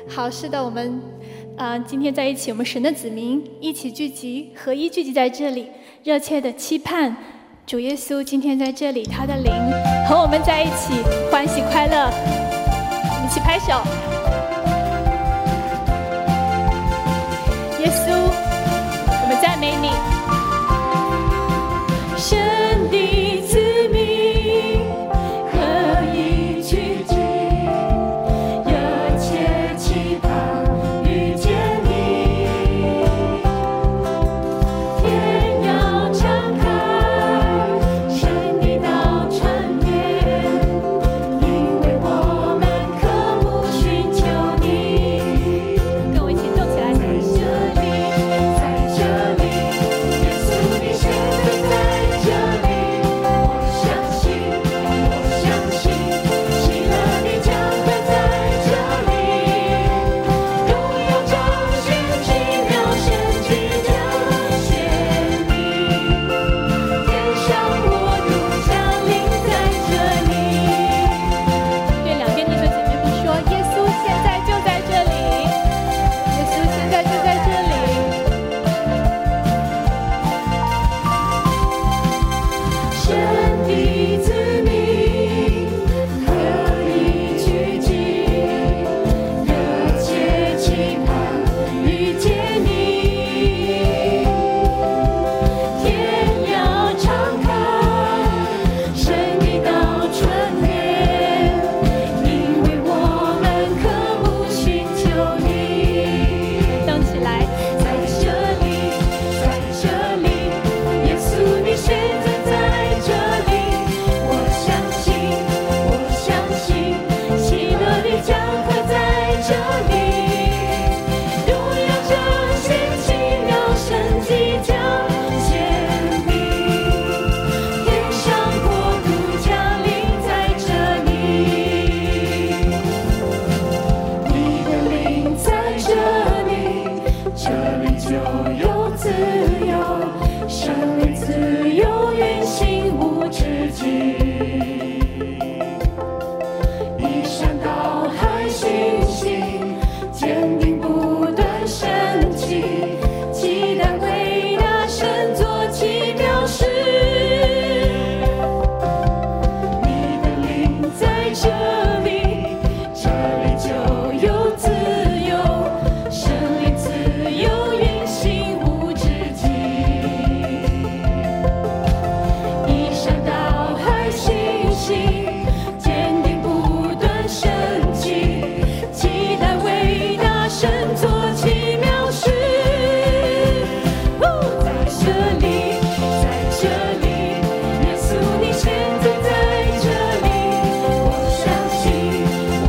好，是的，我们今天在一起，我们神的子民一起聚集，合一聚集在这里，热切的期盼主耶稣今天在这里，他的灵和我们在一起，欢喜快乐，我们一起拍手。耶稣，我们赞美你，神的子民合一聚集，热切期盼遇见你，天要敞开，神的道传遍，因为我们渴慕寻求你。跟我一起动起来，在这里，耶稣你现在在这里，我相信，喜乐你将会在这里，荣耀彰显奇妙神迹彰显你，天上国度降临在这里。对两边弟兄姐妹们说，耶稣现在就在这里，耶稣现在就在这里。神的子民合一聚集，热切期盼遇见你，天要敞开，神的道传遍，因为我们渴慕寻求你。动起来，在这里，耶稣你现在在这里，我相信，喜乐你将会在这里，荣耀彰显奇妙神迹彰显你，天上国度降临在这里，你的灵在这里，这里就有自由，生命自由运行无止境，一山倒海讯息，坚定不断升起，期待伟大神作奇妙事，你的灵在这里，这里就有自由，生命自由运行无止境，一山倒海讯息，坚定不断升起，期待伟大神作奇妙事。在这里，耶稣你现在在这里，我相信，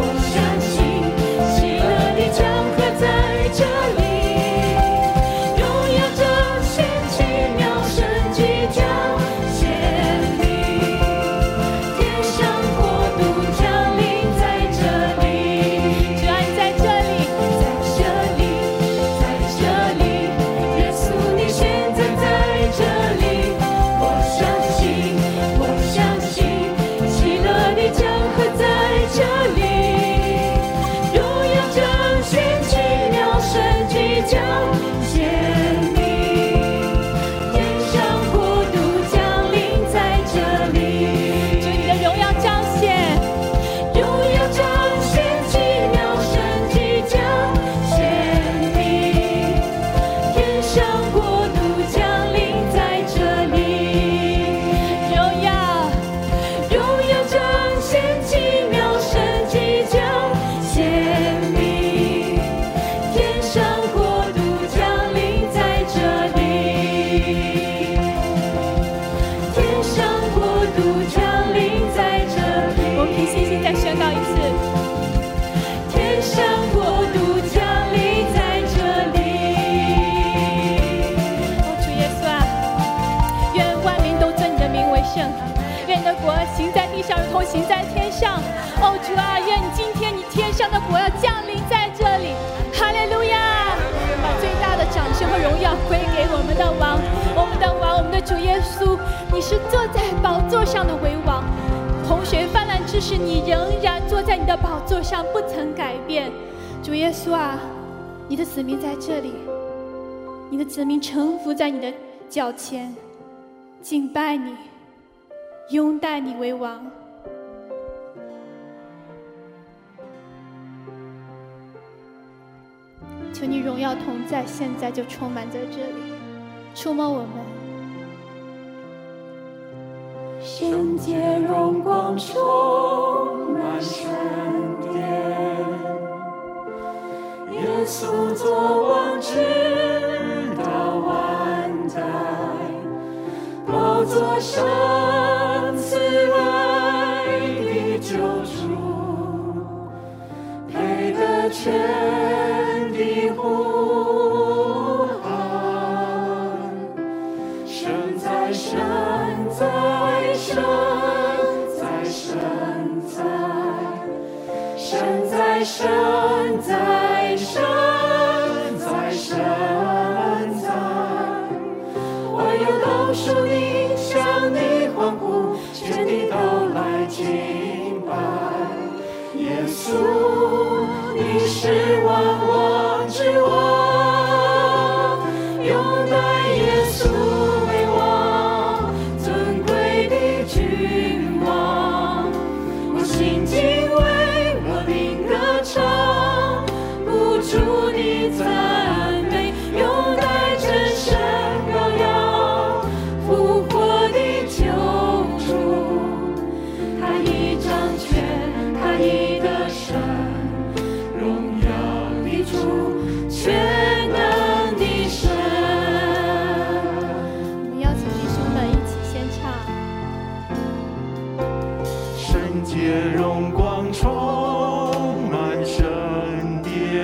喜乐你将会在这里，荣耀彰显奇妙神迹彰显你，天上国度降临在这里。主啊，你在这里，耶稣你现在在这里，我相信，喜乐你将会在这里，荣耀彰显奇妙神迹彰显你，天上国度降临在这里。主，你的荣耀彰显，奇妙神迹彰显你，天上国度降临在这里，荣耀彰显奇妙神迹彰显你，天上国度降临在这里，天上国度降临在这里。我们凭信心再宣告一次，天上国度降临在这里。主耶稣啊，愿万民都尊你的名为圣，愿你的国行在地上如同行在天上。主啊，愿今天你天上的国要降临在这里。哈利路亚！把最大的掌声和荣耀归给我们的王，我们的主耶稣，你是坐在宝座上的为王，洪水泛滥之时，你仍然坐在你的宝座上不曾改变。 主耶稣啊，你的子民在这里，你的子民臣服在你的脚前，敬拜你，拥戴你为王。求你荣耀同在，现在就充满在这里，触摸我们。 圣洁荣光充满圣殿，耶稣作王直到万代，宝座上慈爱的救主，配得全地呼喊，神在神在神在神在神在神在神在神在，万有都属你，向你欢呼，全地都来敬拜。耶稣，你是万王之王，拥戴耶稣为王，尊贵的君王。我心敬畏，我灵歌唱，不住地赞美，拥戴真神羔羊，复活的救主。他已掌权，他已得胜，荣耀的主，全能的神。 我们邀请弟兄们一起先唱。 圣洁荣光充满圣殿，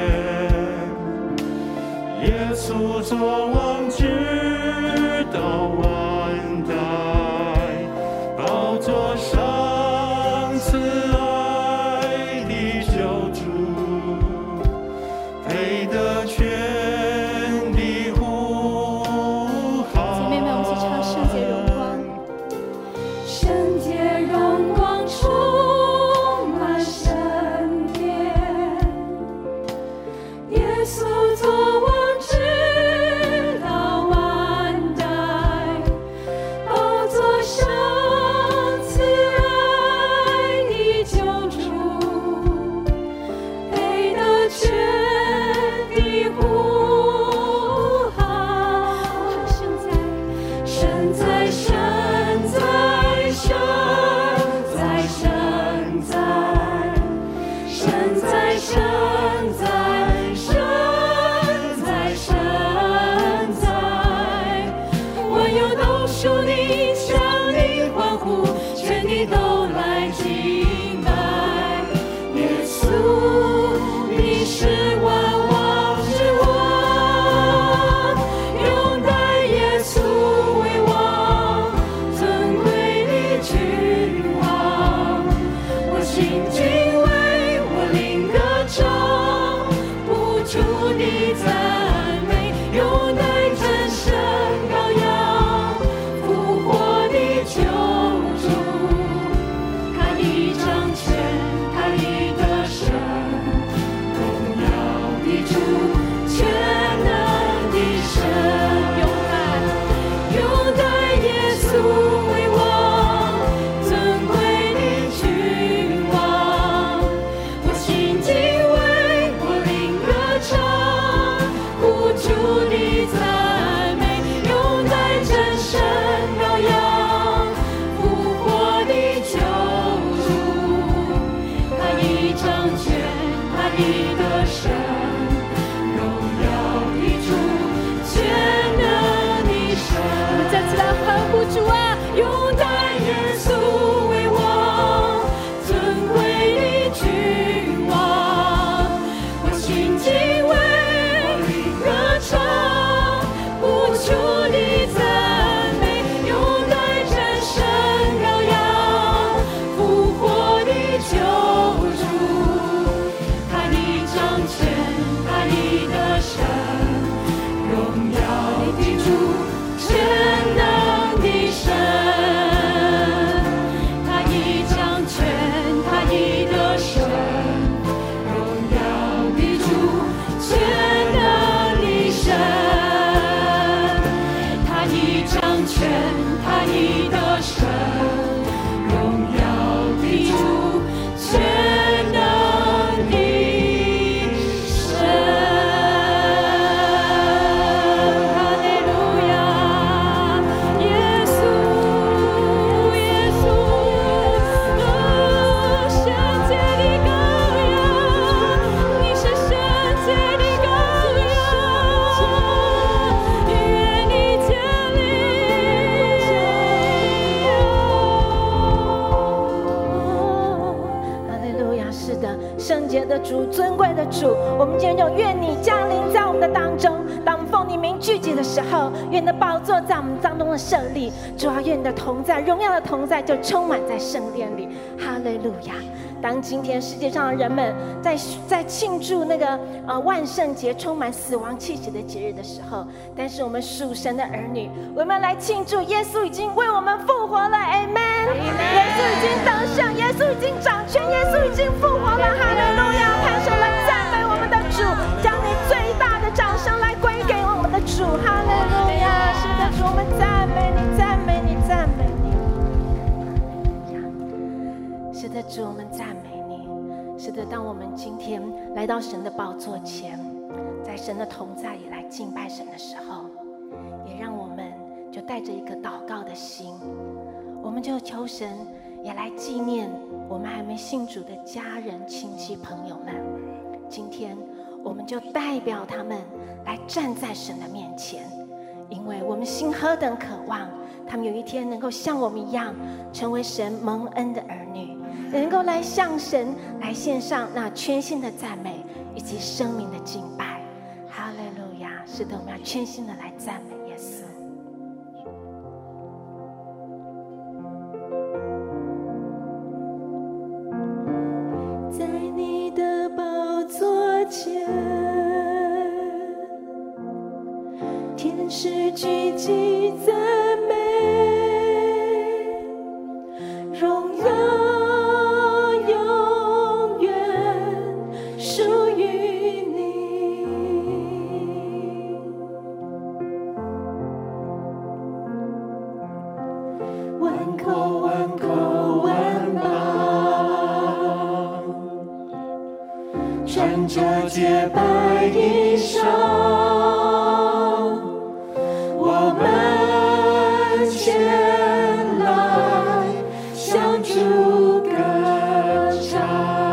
耶稣作王直到万代，宝座上慈爱的救主，配得全地呼喊。 姐妹们，我们一起唱圣洁荣光。 圣洁荣光充满圣殿，耶稣作王直到万代，宝座上慈爱的救主，配得全地呼喊。神在神在神在神在神在神在神有，愿你降临在我们的当中。当我们奉你名聚集的时候，愿你的宝座在我们当中的设立。主啊，愿你的同在，荣耀的同在就充满在圣殿里。哈利路亚！当今天世界上的人们在庆祝那个万圣节充满死亡气息的节日的时候，但是我们属神的儿女，我们来庆祝耶稣已经为我们复活了 Amen。 耶稣已经得胜，耶稣已经掌权，耶稣已经复活了。哈利路亚！看手来赞美我们的主，将你最大的掌声来归给我们的主。哈利路亚！是的，主，我们赞美你，赞美你，赞美你。是的，主，我们赞美你。是的，当我们今天来到神的宝座前，在神的同在里来敬拜神的时候，也让我们就带着一颗祷告的心，我们就求神也来纪念我们还没信主的家人、亲戚、朋友们。今天我们就代表他们来站在神的面前，因为我们心何等渴望他们有一天能够像我们一样成为神蒙恩的儿女，能够来向神来献上那全新的赞美以及生命的敬拜。哈利路亚！是的，我们要全心的来赞美耶稣。在你的宝座前，天使聚集赞美，荣耀永远属于你。万口万口万邦，穿着洁白衣裳，我们前来向主歌唱，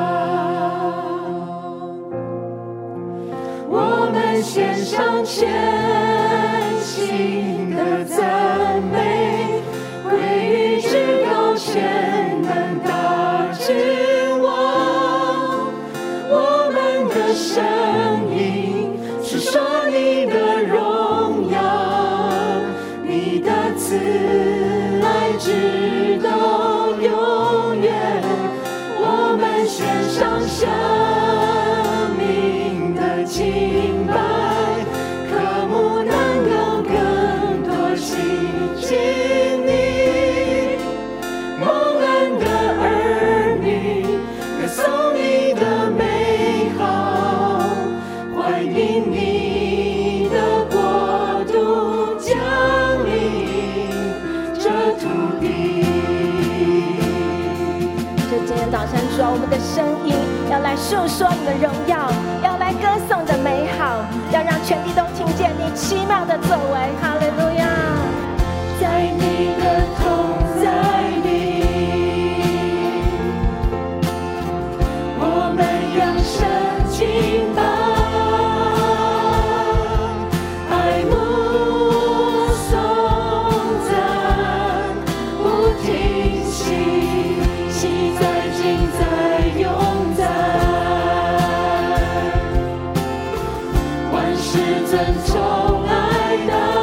我们献上全心的赞美，归于至高全能大君王。我们的声音是说你的荣耀，你的慈爱直到永远。我们献上生命的敬拜，渴慕能够更多亲近你，蒙恩的儿女歌颂你的美好，欢迎你的国度降临这土地。就今天早晨主啊，我们的声音要来述说你的荣耀，要来歌颂你的美好，要让全地都听见你奇妙的作为。哈利路亚！在你的同在里，我们扬声敬拜，爱慕颂赞不停息，喜在今在永在，万事尊崇爱戴。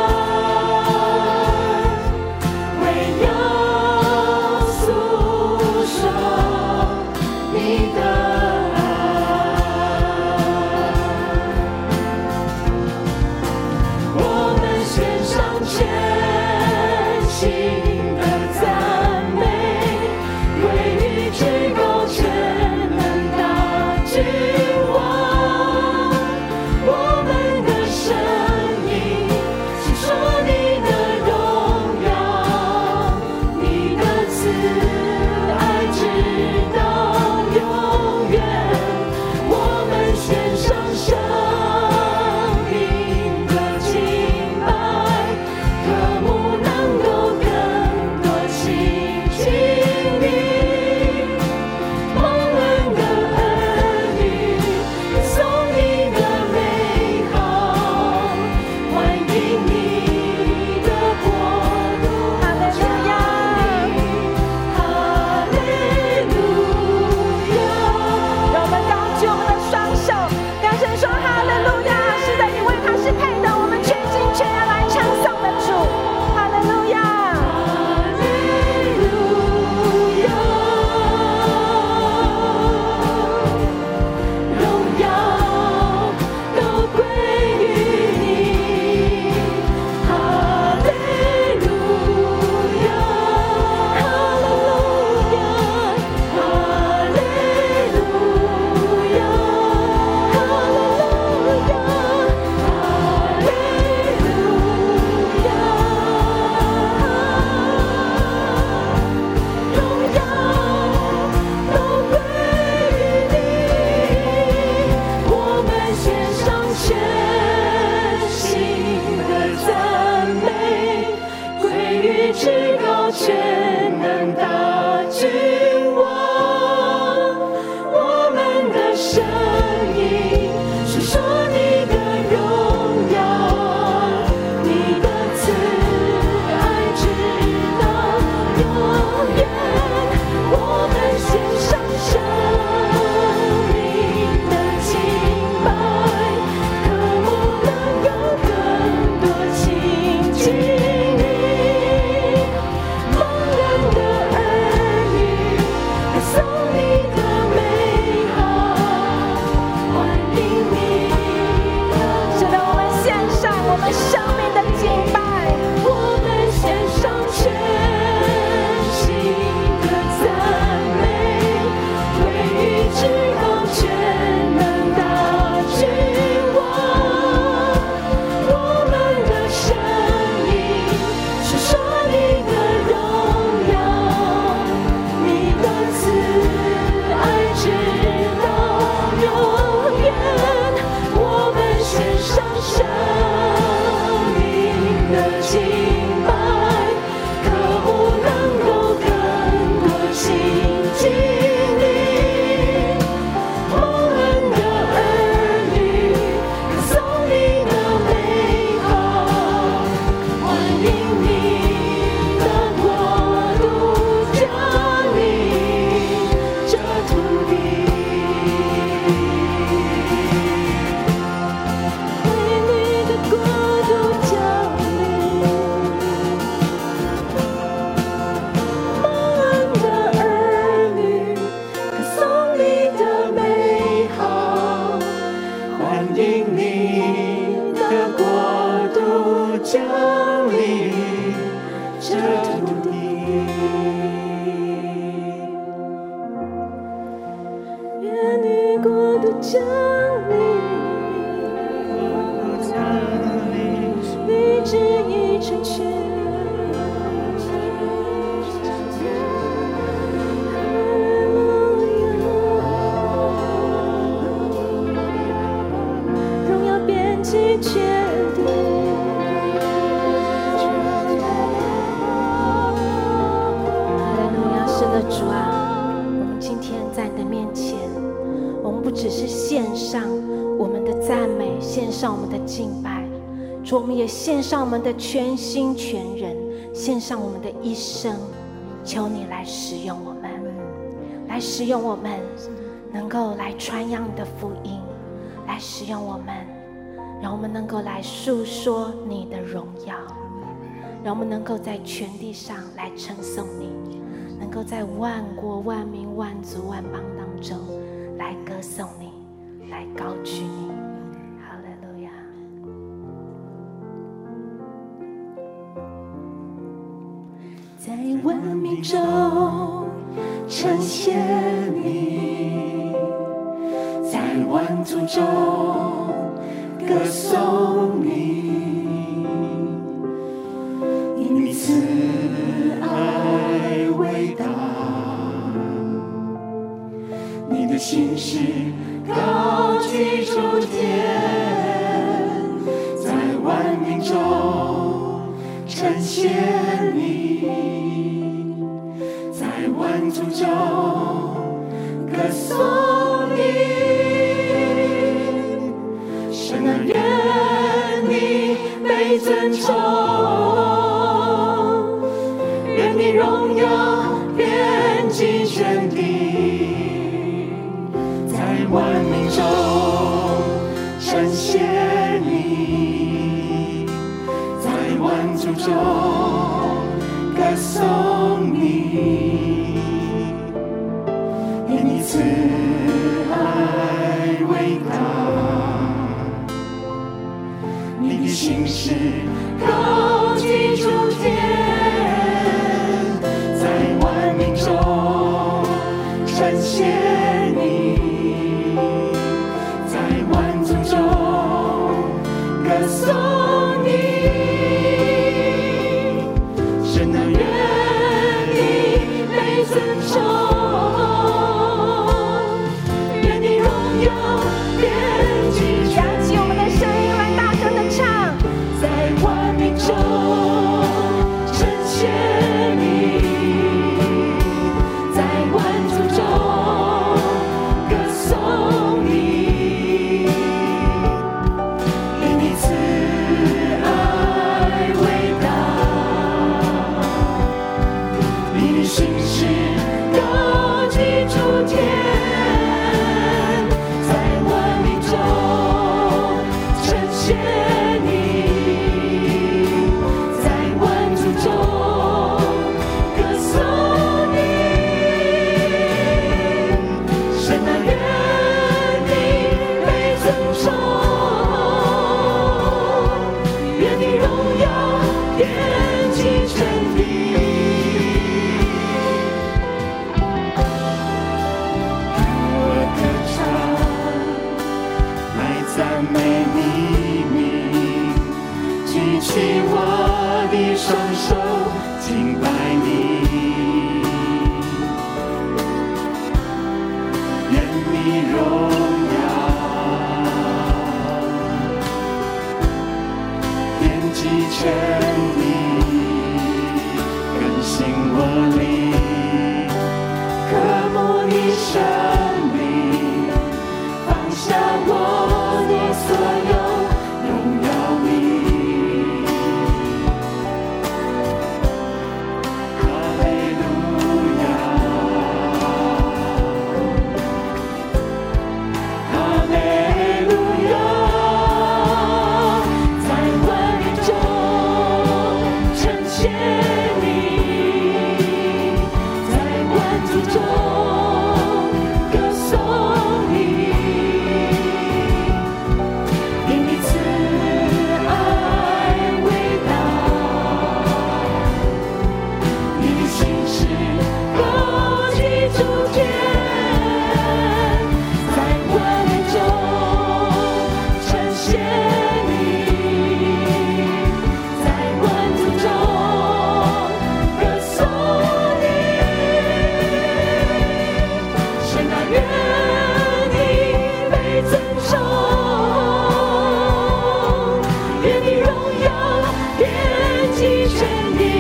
我们的声音我们生命的敬拜， 我们献上全心的赞美，归于至高全能大君王。我们的生命述说你的荣耀，你的慈爱直到永远。我们献上生命的敬拜，可不能够更多亲近你。蒙恩的儿女，歌颂你的美好，欢迎你的国度降临这土地。为你的国度降临，蒙恩的儿女，歌颂你的美好，欢迎你的国度降临这土地。愿你国度降临，你旨意成全。荣耀遍及全地。 哈利路亚！是的，主啊，我们今天在你的面前，我们不只是献上我们的赞美，献上我们的敬拜，主，我们也献上我们的全心全人，献上我们的一生。求你来使用我们，来使用我们，能够来传扬你的福音，来使用我们，让我们能够来诉说你的荣耀，让我们能够在全地上来称颂你，能够在万国万民万族万邦当中来歌颂你，来高举你。哈利路亚！ 在万民中呈现你，在万族中歌颂你，因你慈爱伟大，你的心事高举诸天，在万民中呈现你，在万族中歌颂你。神啊，愿你被尊崇，愿你荣耀遍及全地，在万民中呈现你，在万族中歌颂你，因你慈爱伟大，你的心事高举诸天，在万民中呈现你，在万族中歌颂你。神啊，愿你被尊崇，愿你荣耀遍及扬起我们的声音来大声的唱， 在万民中美你名，举起我的双手敬拜你，愿你荣耀遍及全地，更新我灵，渴慕你生命，放下我的所有，荣耀你。哈利路亚，哈利路亚，在万民中呈现你，在万族中歌颂你，因你慈爱伟大，你的心事高举诸天，在万民中呈现你，在万族中歌颂你，神啊，愿你被尊崇，愿你荣耀遍及全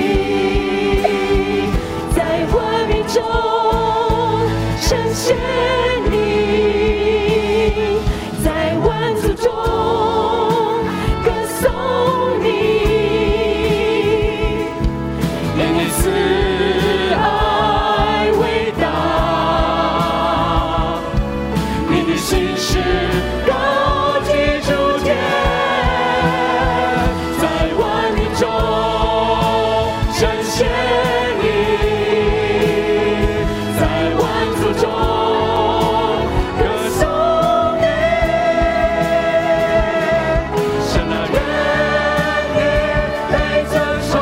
地，在万民中呈现你，在万族中歌颂你，因你慈爱伟大，你的心事高举诸天，在万民中呈现你，在万族中歌颂你，神啊，愿你被尊崇，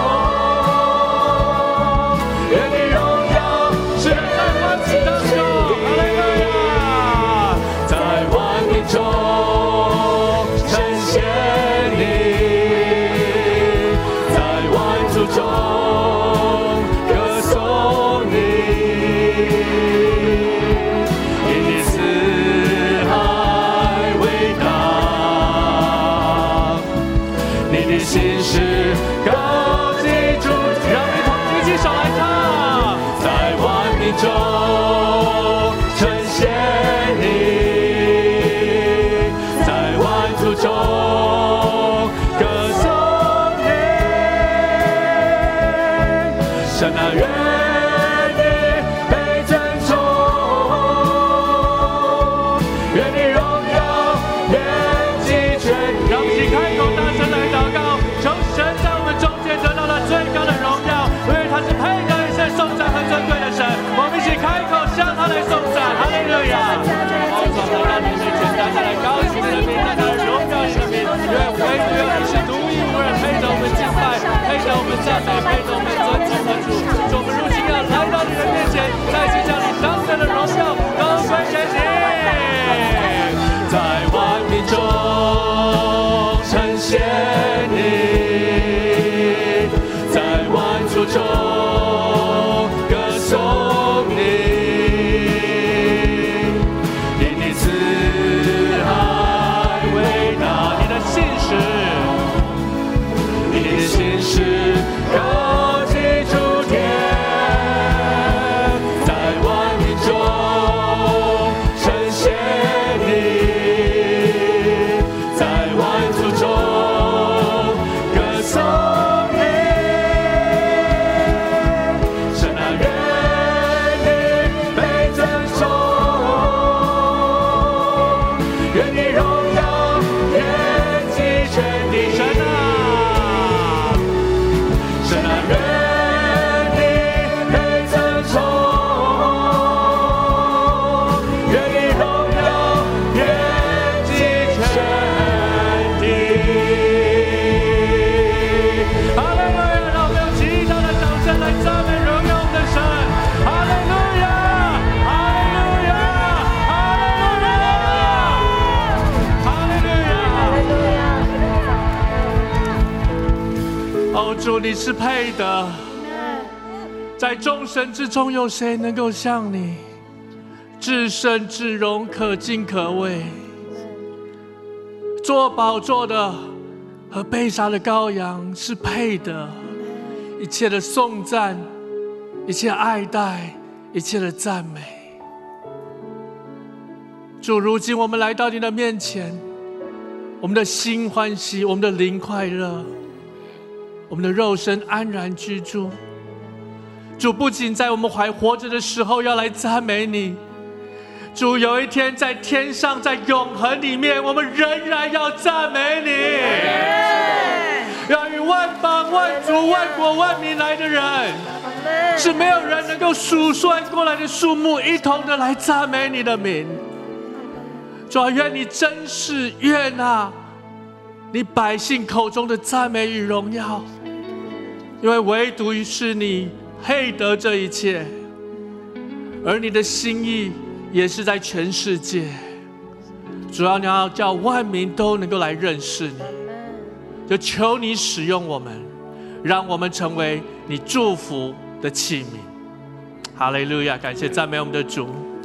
愿你荣耀是在万民当中，哈利路亚，在万民中呈现你，在万族中歌颂你，因你慈爱伟大，你的心事高举诸天，让你同举起手来唱，在万民中呈现你，在万族中歌颂你，神啊，愿你被尊崇，愿你荣耀遍及全地。让我们一起开口大声来祷告，求神在我们中间得到了最高的荣耀，因为他是配得一切颂赞和尊贵的神。我们一起开口向他来颂赞，哈利路亚！王从来到你面前，大家来高举你的名，大家来荣耀你的名，愿唯独有你是独一无二，配得我们敬拜，配得我们赞美，配得我们尊崇的主。主，我们如今要来到你的面前，再次将你当得的荣耀都归给你，在万民中呈现你，在万族中歌颂你， 主，你是配的，在众神之中，有谁能够像你？至圣至荣，可敬可畏。做宝座的和被杀的羔羊是配的，一切的颂赞，一切爱戴，一切的赞美。主，如今我们来到你的面前，我们的心欢喜，我们的灵快乐，我们的肉身安然居住。主，不仅在我们还活着的时候要来赞美你，主，有一天在天上，在永恒里面，我们仍然要赞美你，要与万邦万族万国万民来的人，是没有人能够数算过来的数目，一同的来赞美你的名。主啊，愿你真是悦纳你百姓口中的赞美与荣耀，因为唯独是你配得这一切，而你的心意也是在全世界。主要你要叫万民都能够来认识你，就求你使用我们，让我们成为你祝福的器皿。哈利路亚，感谢赞美我们的主。